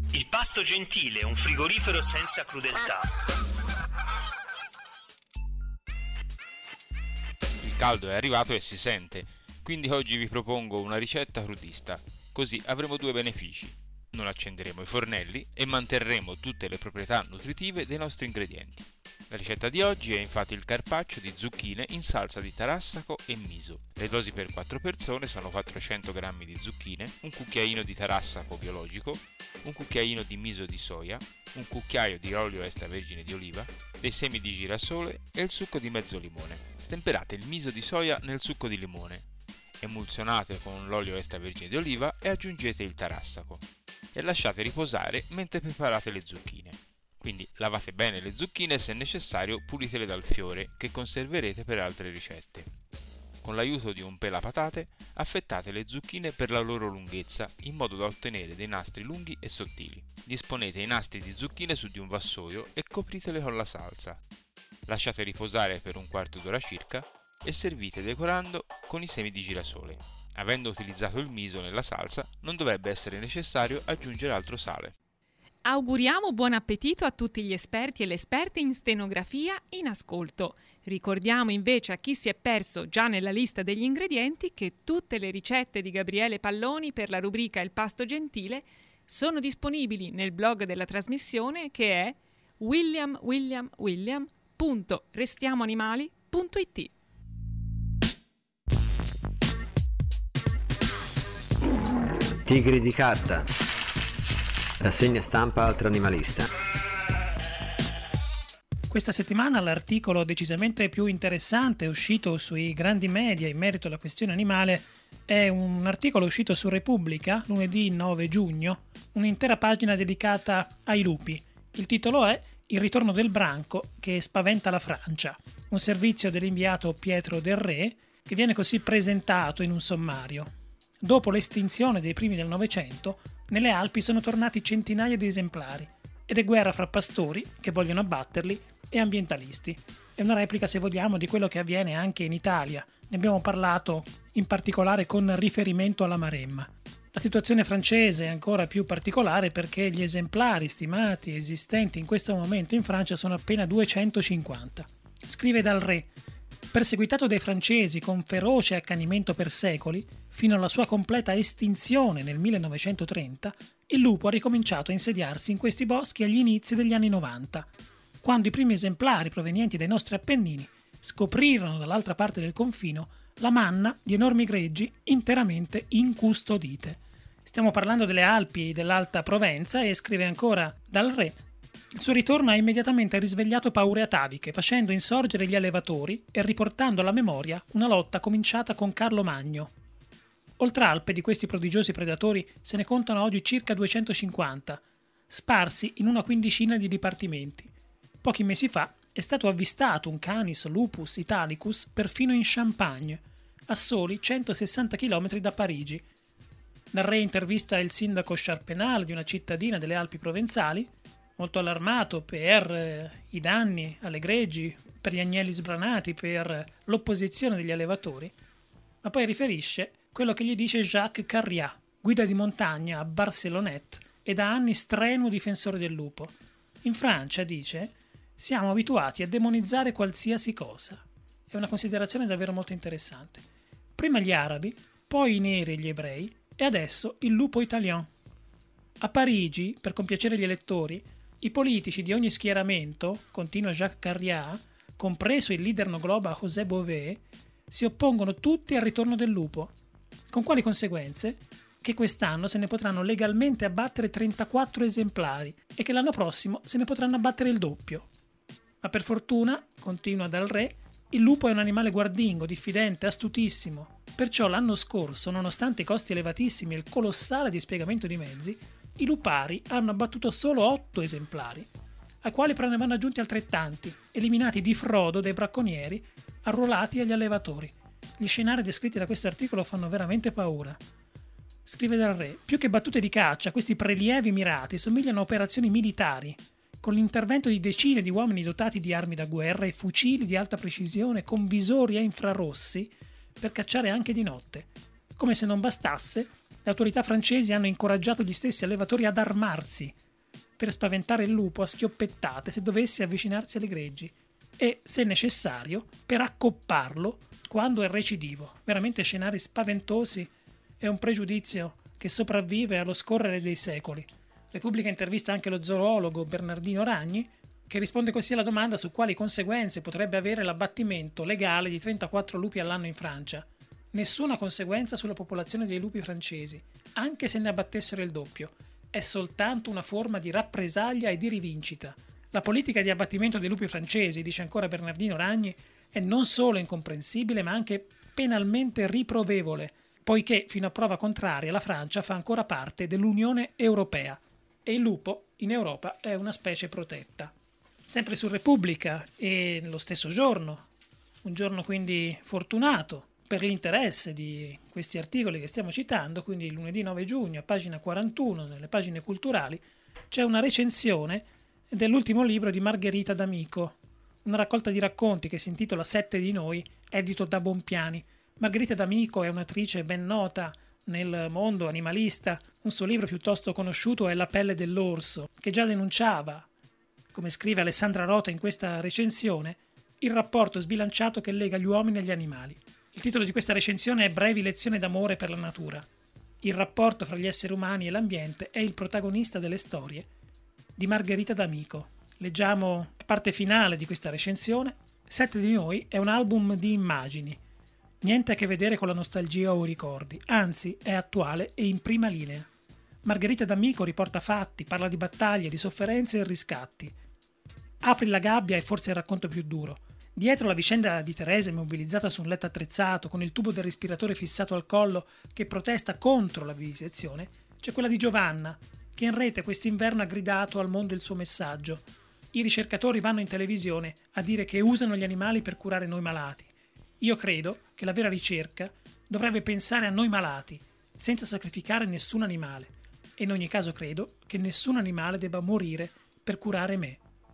Il Pasto Gentile, un frigorifero senza crudeltà. Il caldo è arrivato e si sente, quindi oggi vi propongo una ricetta crudista, così avremo due benefici. Non accenderemo i fornelli e manterremo tutte le proprietà nutritive dei nostri ingredienti. La ricetta di oggi è infatti il carpaccio di zucchine in salsa di tarassaco e miso. Le dosi per 4 persone sono 400 g di zucchine, un cucchiaino di tarassaco biologico, un cucchiaino di miso di soia, un cucchiaio di olio extravergine di oliva, dei semi di girasole e il succo di mezzo limone. Stemperate il miso di soia nel succo di limone, emulsionate con l'olio extravergine di oliva e aggiungete il tarassaco e lasciate riposare mentre preparate le zucchine. Quindi lavate bene le zucchine e se necessario pulitele dal fiore che conserverete per altre ricette. Con l'aiuto di un pelapatate affettate le zucchine per la loro lunghezza in modo da ottenere dei nastri lunghi e sottili. Disponete i nastri di zucchine su di un vassoio e copritele con la salsa. Lasciate riposare per un quarto d'ora circa e servite decorando con i semi di girasole. Avendo utilizzato il miso nella salsa non dovrebbe essere necessario aggiungere altro sale. Auguriamo buon appetito a tutti gli esperti e le esperte in stenografia in ascolto. Ricordiamo invece a chi si è perso già nella lista degli ingredienti che tutte le ricette di Gabriele Palloni per la rubrica Il Pasto Gentile sono disponibili nel blog della trasmissione che è williamwilliamwilliam.restiamoanimali.it. Tigri di carta. Rassegna stampa altro animalista. Questa settimana l'articolo decisamente più interessante uscito sui grandi media in merito alla questione animale è un articolo uscito su Repubblica lunedì 9 giugno, un'intera pagina dedicata ai lupi. Il titolo è Il ritorno del branco che spaventa la Francia, un servizio dell'inviato Pietro Del Re che viene così presentato in un sommario. Dopo l'estinzione dei primi del Novecento, nelle Alpi sono tornati centinaia di esemplari ed è guerra fra pastori, che vogliono abbatterli, e ambientalisti. È una replica, se vogliamo, di quello che avviene anche in Italia. Ne abbiamo parlato in particolare con riferimento alla Maremma. La situazione francese è ancora più particolare perché gli esemplari stimati esistenti in questo momento in Francia sono appena 250. Scrive Dal Re: perseguitato dai francesi con feroce accanimento per secoli, fino alla sua completa estinzione nel 1930, il lupo ha ricominciato a insediarsi in questi boschi agli inizi degli anni 90, quando i primi esemplari provenienti dai nostri Appennini scoprirono dall'altra parte del confino la manna di enormi greggi interamente incustodite. Stiamo parlando delle Alpi dell'Alta Provenza e scrive ancora Dal Re: il suo ritorno ha immediatamente risvegliato paure ataviche, facendo insorgere gli allevatori e riportando alla memoria una lotta cominciata con Carlo Magno. Oltralpe di questi prodigiosi predatori se ne contano oggi circa 250, sparsi in una quindicina di dipartimenti. Pochi mesi fa è stato avvistato un Canis lupus italicus perfino in Champagne, a soli 160 km da Parigi. Dal Re intervista il sindaco Charpenal di una cittadina delle Alpi provenzali, molto allarmato per i danni alle greggi, per gli agnelli sbranati, per l'opposizione degli allevatori, ma poi riferisce quello che gli dice Jacques Carriat, guida di montagna a Barcelonnette e da anni strenuo difensore del lupo. In Francia, dice, siamo abituati a demonizzare qualsiasi cosa. È una considerazione davvero molto interessante. Prima gli arabi, poi i neri e gli ebrei, e adesso il lupo italien. A Parigi, per compiacere gli elettori, i politici di ogni schieramento, continua Jacques Carriat, compreso il leader no globa José Bové, si oppongono tutti al ritorno del lupo. Con quali conseguenze? Che quest'anno se ne potranno legalmente abbattere 34 esemplari e che l'anno prossimo se ne potranno abbattere il doppio. Ma per fortuna, continua Dal Re, il lupo è un animale guardingo, diffidente, astutissimo. Perciò l'anno scorso, nonostante i costi elevatissimi e il colossale dispiegamento di mezzi, i lupari hanno abbattuto solo 8 esemplari, ai quali però ne vanno aggiunti altrettanti, eliminati di frodo dai bracconieri, arruolati agli allevatori. Gli scenari descritti da questo articolo fanno veramente paura. Scrive Dal Re: più che battute di caccia, questi prelievi mirati somigliano a operazioni militari, con l'intervento di decine di uomini dotati di armi da guerra e fucili di alta precisione con visori a infrarossi per cacciare anche di notte. Come se non bastasse, Le autorità francesi hanno incoraggiato gli stessi allevatori ad armarsi per spaventare il lupo a schioppettate se dovesse avvicinarsi alle greggi e, se necessario, per accopparlo quando è recidivo. Veramente scenari spaventosi e un pregiudizio che sopravvive allo scorrere dei secoli. Repubblica intervista anche lo zoologo Bernardino Ragni, che risponde così alla domanda su quali conseguenze potrebbe avere l'abbattimento legale di 34 lupi all'anno in Francia. Nessuna conseguenza sulla popolazione dei lupi francesi, anche se ne abbattessero il doppio. È soltanto una forma di rappresaglia e di rivincita. La politica di abbattimento dei lupi francesi, dice ancora Bernardino Ragni, è non solo incomprensibile ma anche penalmente riprovevole, poiché fino a prova contraria la Francia fa ancora parte dell'Unione Europea e il lupo in Europa è una specie protetta. Sempre su Repubblica e nello stesso giorno, un giorno quindi fortunato per l'interesse di questi articoli che stiamo citando, quindi lunedì 9 giugno, a pagina 41, nelle pagine culturali, c'è una recensione dell'ultimo libro di Margherita D'Amico, una raccolta di racconti che si intitola 7 di noi, edito da Bompiani. Margherita D'Amico è un'attrice ben nota nel mondo animalista, un suo libro piuttosto conosciuto è La pelle dell'orso, che già denunciava, come scrive Alessandra Rota in questa recensione, il rapporto sbilanciato che lega gli uomini agli animali. Il titolo di questa recensione è Brevi lezioni d'amore per la natura. Il rapporto fra gli esseri umani e l'ambiente è il protagonista delle storie di Margherita D'Amico. Leggiamo la parte finale di questa recensione. 7 di noi è un album di immagini. Niente a che vedere con la nostalgia o i ricordi, anzi è attuale e in prima linea. Margherita D'Amico riporta fatti, parla di battaglie, di sofferenze e riscatti. Apri la gabbia è forse il racconto più duro. Dietro la vicenda di Teresa immobilizzata su un letto attrezzato, con il tubo del respiratore fissato al collo che protesta contro la vivisezione, c'è quella di Giovanna, che in rete quest'inverno ha gridato al mondo il suo messaggio. I ricercatori vanno in televisione a dire che usano gli animali per curare noi malati. Io credo che la vera ricerca dovrebbe pensare a noi malati, senza sacrificare nessun animale. E in ogni caso credo che nessun animale debba morire per curare me.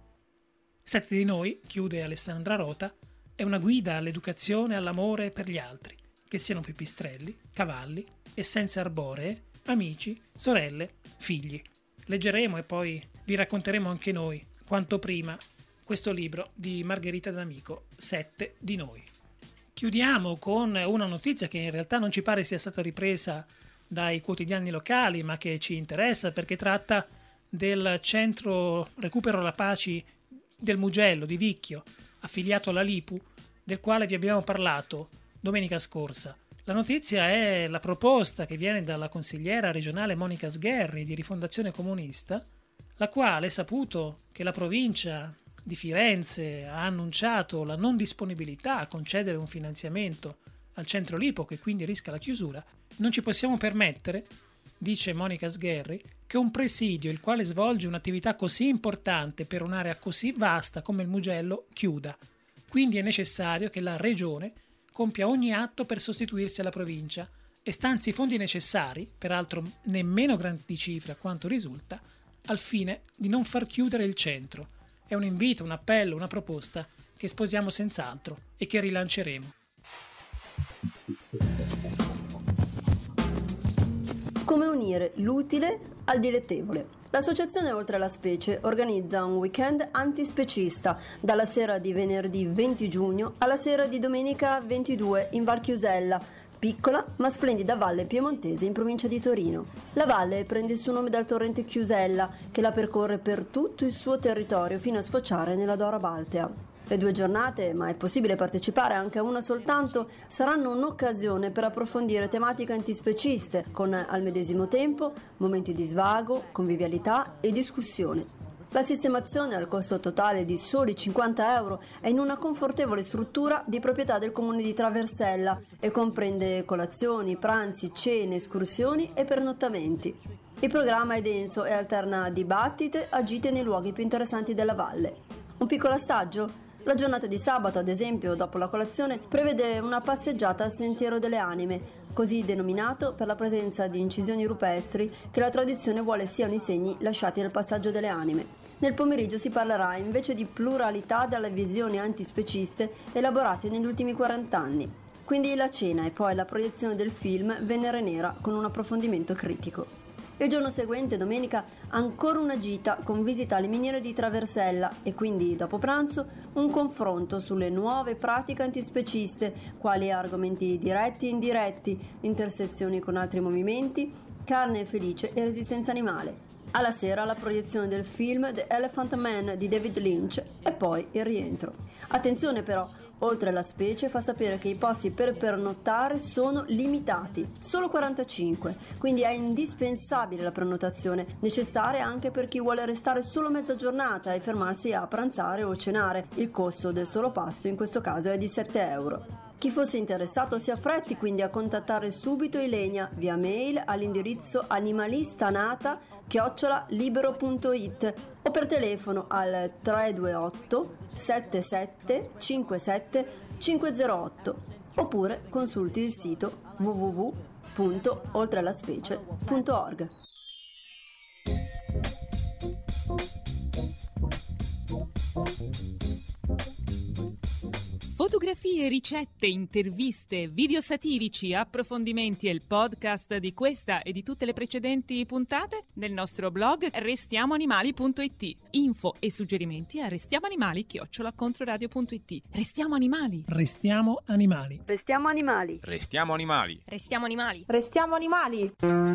7 di noi, chiude Alessandra Rota, è una guida all'educazione e all'amore per gli altri, che siano pipistrelli, cavalli, essenze arboree, amici, sorelle, figli. Leggeremo e poi vi racconteremo anche noi, quanto prima, questo libro di Margherita D'Amico, 7 di noi. Chiudiamo con una notizia che in realtà non ci pare sia stata ripresa dai quotidiani locali, ma che ci interessa perché tratta del centro recupero rapaci del Mugello di Vicchio, affiliato alla Lipu, del quale vi abbiamo parlato domenica scorsa. La notizia è la proposta che viene dalla consigliera regionale Monica Sgherri di Rifondazione Comunista, la quale, saputo che la provincia di Firenze ha annunciato la non disponibilità a concedere un finanziamento al centro Lipu, che quindi rischia la chiusura, non ci possiamo permettere, dice Monica Sgherri, che un presidio il quale svolge un'attività così importante per un'area così vasta come il Mugello chiuda. Quindi è necessario che la Regione compia ogni atto per sostituirsi alla provincia e stanzi i fondi necessari, peraltro nemmeno grandi cifre a quanto risulta, al fine di non far chiudere il centro. È un invito, un appello, una proposta che sposiamo senz'altro e che rilanceremo. Come unire l'utile al dilettevole. L'associazione Oltre la Specie organizza un weekend antispecista dalla sera di venerdì 20 giugno alla sera di domenica 22 in Val Chiusella, piccola ma splendida valle piemontese in provincia di Torino. La valle prende il suo nome dal torrente Chiusella che la percorre per tutto il suo territorio fino a sfociare nella Dora Baltea. Le 2 giornate, ma è possibile partecipare anche a una soltanto, saranno un'occasione per approfondire tematiche antispeciste con al medesimo tempo momenti di svago, convivialità e discussione. La sistemazione al costo totale di soli 50 euro è in una confortevole struttura di proprietà del comune di Traversella e comprende colazioni, pranzi, cene, escursioni e pernottamenti. Il programma è denso e alterna dibattite a gite nei luoghi più interessanti della valle. Un piccolo assaggio? La giornata di sabato, ad esempio, dopo la colazione, prevede una passeggiata al Sentiero delle Anime, così denominato per la presenza di incisioni rupestri che la tradizione vuole siano i segni lasciati nel passaggio delle anime. Nel pomeriggio si parlerà invece di pluralità dalle visioni antispeciste elaborate negli ultimi 40 anni. quindi la cena e poi la proiezione del film Venere Nera con un approfondimento critico. Il giorno seguente, domenica, ancora una gita con visita alle miniere di Traversella e quindi, dopo pranzo, un confronto sulle nuove pratiche antispeciste, quali argomenti diretti e indiretti, intersezioni con altri movimenti, carne felice e resistenza animale. Alla sera la proiezione del film The Elephant Man di David Lynch e poi il rientro. Attenzione però, oltre alla specie fa sapere che i posti per pernottare sono limitati, solo 45, quindi è indispensabile la prenotazione, necessaria anche per chi vuole restare solo mezza giornata e fermarsi a pranzare o cenare. Il costo del solo pasto in questo caso è di 7 euro. Chi fosse interessato si affretti quindi a contattare subito Ilenia via mail all'indirizzo animalistanata@libero.it o per telefono al 328 77 57 508 oppure consulti il sito www.oltrelaspecie.org. Fotografie, ricette, interviste, video satirici, approfondimenti e il podcast di questa e di tutte le precedenti puntate nel nostro blog restiamoanimali.it. Info e suggerimenti a restiamoanimali@controradio.it. Restiamo animali. Restiamo animali. Restiamo animali. Restiamo animali. Restiamo animali. Restiamo animali.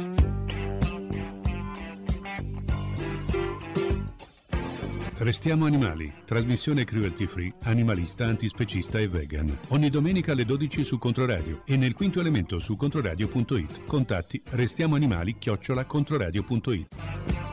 Restiamo animali, trasmissione cruelty free, animalista, antispecista e vegan. Ogni domenica alle 12 su Controradio e nel quinto elemento su controradio.it. Contatti restiamoanimali@controradio.it.